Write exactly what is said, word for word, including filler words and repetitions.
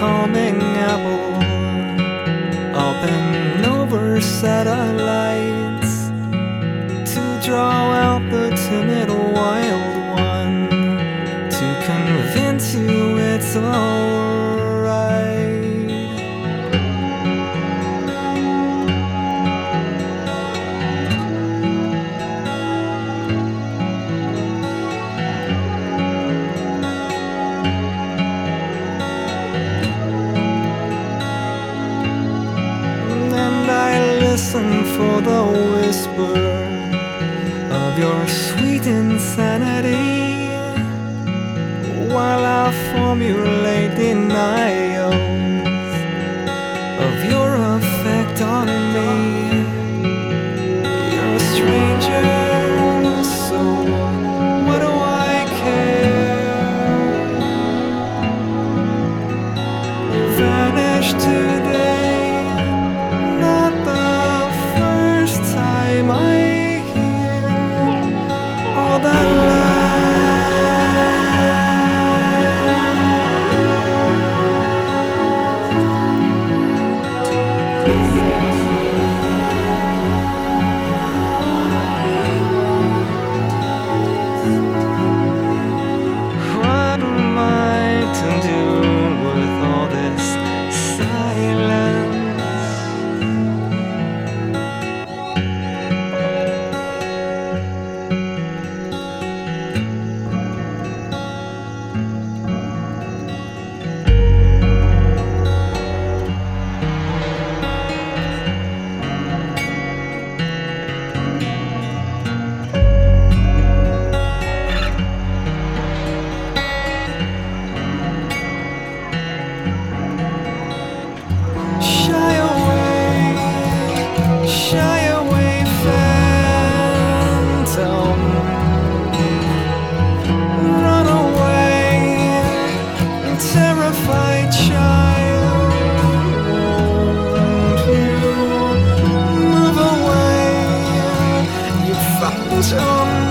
calming apple up and over satellites to draw out the timid wild one, to convince you it's alright. Listen for the whisper of your sweet insanity, while I formulate denials of your effect on me. You're a stranger, so what do I care? You vanished today. I hear all that what am I to do with all this silence? Terrified child, won't you move away? You found your